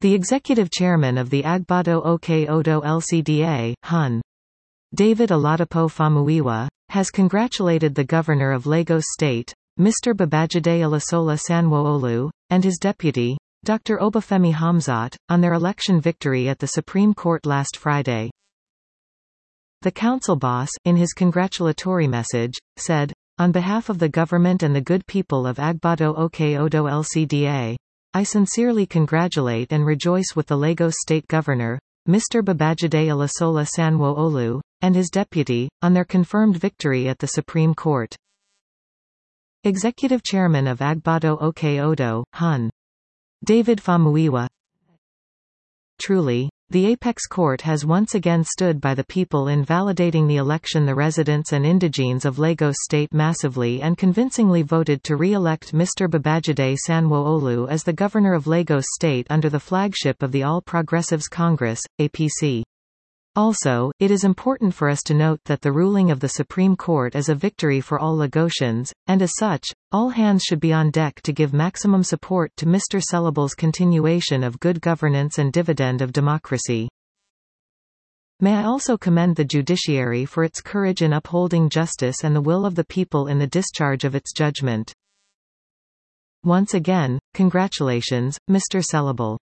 The executive chairman of the Agbado Oke Odo LCDA, Hon. David Oladipo Famuyiwa, has congratulated the governor of Lagos State, Mr. Babajide Olasola Sanwo-Olu, and his deputy, Dr. Obafemi Hamzat, on their election victory at the Supreme Court last Friday. The council boss, in his congratulatory message, said, "On behalf of the government and the good people of Agbado Oke Odo LCDA, I sincerely congratulate and rejoice with the Lagos State Governor, Mr. Babajide Olasola Sanwo-Olu, and his deputy, on their confirmed victory at the Supreme Court." Executive Chairman of Agbado Oke Odo, Hon. David Famuyiwa. Truly, the apex court has once again stood by the people in validating the election. The residents and indigenes of Lagos State massively and convincingly voted to re-elect Mr. Babajide Sanwo-Olu as the governor of Lagos State under the flagship of the All Progressives Congress, APC. Also, it is important for us to note that the ruling of the Supreme Court is a victory for all Lagosians, and as such, all hands should be on deck to give maximum support to Mr. Celeble's continuation of good governance and dividend of democracy. May I also commend the judiciary for its courage in upholding justice and the will of the people in the discharge of its judgment. Once again, congratulations, Mr. Celeble.